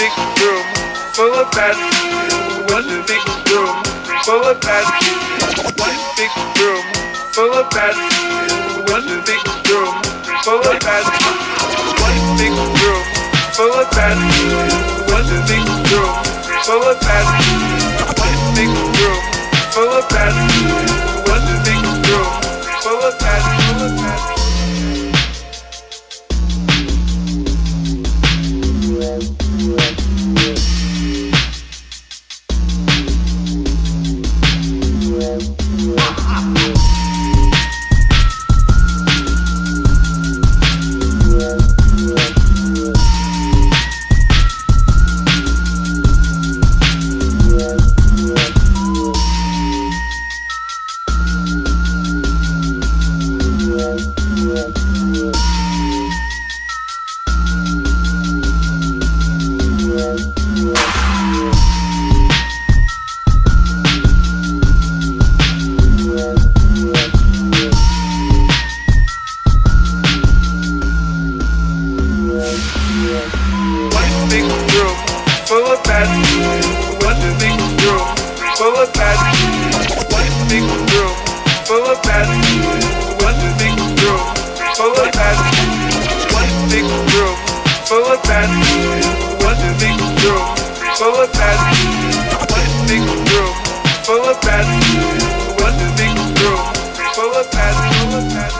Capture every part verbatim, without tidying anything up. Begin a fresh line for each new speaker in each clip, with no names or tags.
big room full of bad. One big room full of bad. One big room full of bad. One big room full of bad. One big room full of bad. One big room full of bad. One big room full of bad. One big room full of bad. Full of bad. One big room full of bad. One big room full of bad. One big room full of bad. One big room full of bad. One big room full of bad. One big room full of bad. One big room full of bad. One big room full of bad. Full of bad.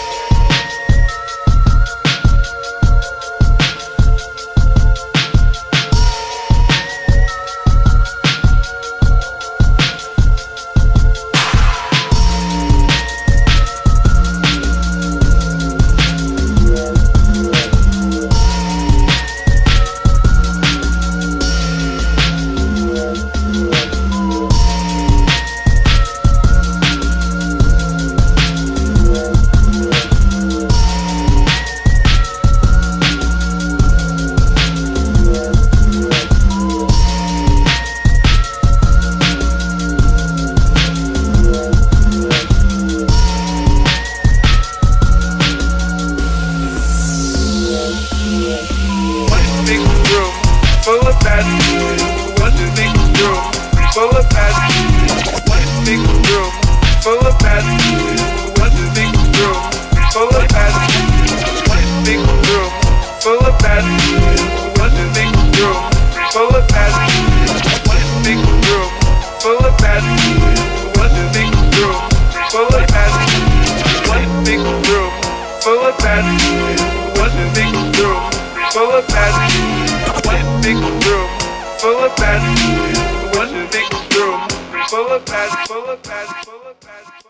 Big room full of bad. One big room full of bad. One big room full of bad. One big room full of bad. One big room full of bad. One big room full of bad. One big room full of bad. One big room full of bad. One big room full of bad. One big room full of bad. One big room full of bad. One big room full of bad. Full of bad. Full of bad.